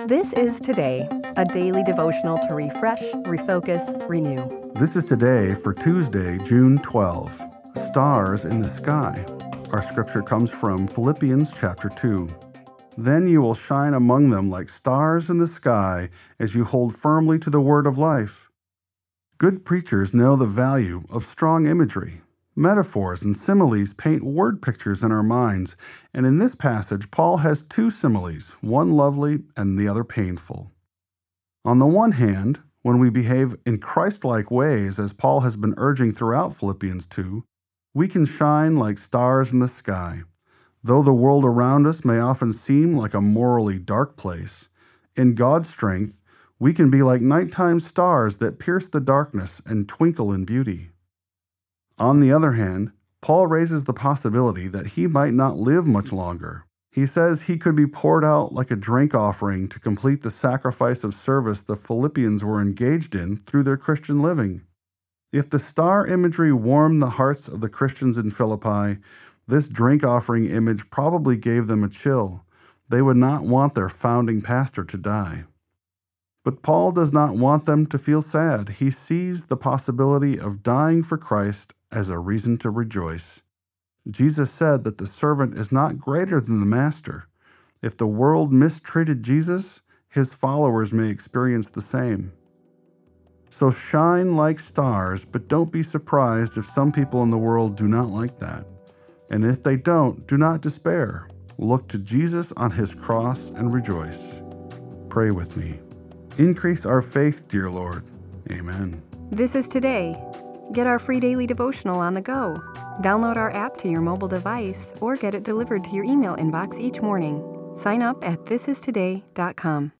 This is Today, a daily devotional to refresh, refocus, renew. This is Today for Tuesday, June 12. Stars in the sky. Our scripture comes from Philippians chapter 2. Then you will shine among them like stars in the sky as you hold firmly to the word of life. Good preachers know the value of strong imagery. Metaphors and similes paint word pictures in our minds, and in this passage, Paul has two similes, one lovely and the other painful. On the one hand, when we behave in Christ-like ways, as Paul has been urging throughout Philippians 2, we can shine like stars in the sky. Though the world around us may often seem like a morally dark place, in God's strength, we can be like nighttime stars that pierce the darkness and twinkle in beauty. On the other hand, Paul raises the possibility that he might not live much longer. He says he could be poured out like a drink offering to complete the sacrifice of service the Philippians were engaged in through their Christian living. If the star imagery warmed the hearts of the Christians in Philippi, this drink offering image probably gave them a chill. They would not want their founding pastor to die. But Paul does not want them to feel sad. He sees the possibility of dying for Christ as a reason to rejoice. Jesus said that the servant is not greater than the master. If the world mistreated Jesus, his followers may experience the same. So shine like stars, but don't be surprised if some people in the world do not like that. And if they don't, do not despair. Look to Jesus on his cross and rejoice. Pray with me. Increase our faith, dear Lord. Amen. This is Today. Get our free daily devotional on the go. Download our app to your mobile device or get it delivered to your email inbox each morning. Sign up at thisistoday.com.